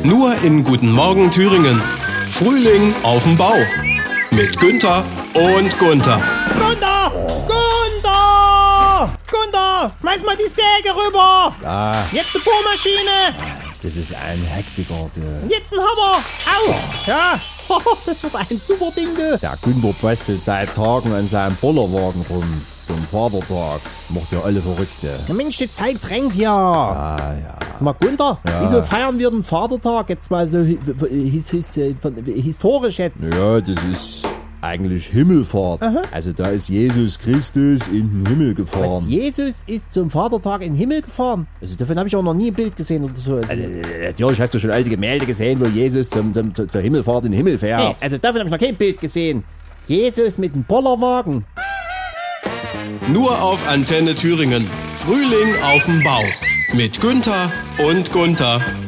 Nur in Guten Morgen Thüringen. Frühling auf dem Bau. Mit Günther und Gunther. Gunther! Gunther! Gunther! Schmeiß mal die Säge rüber! Ja, Jetzt die Bohrmaschine! das ist ein Hektiker, du. Und jetzt ein Hammer! Au! Ja! Das wird ein super Ding, du! Der Günther bastelt seit Tagen an seinem Bollerwagen rum. Zum Vatertag. Macht ja alle Verrückte. Na Mensch, die Zeit drängt ja! Ja. Sag mal, Gunther, Ja. wieso feiern wir den Vatertag jetzt mal so historisch jetzt? Ja, das ist eigentlich Himmelfahrt. Aha. Also da ist Jesus Christus in den Himmel Was, gefahren. Jesus ist zum Vatertag in den Himmel gefahren? Also davon habe ich auch noch nie ein Bild gesehen oder so. Also, Natürlich hast du schon alte Gemälde gesehen, wo Jesus zur Himmelfahrt in den Himmel fährt. nee, also davon habe ich noch kein Bild gesehen. Jesus mit dem Bollerwagen. Nur auf Antenne Thüringen. Frühling auf dem Bau. Mit Günther und Gunther.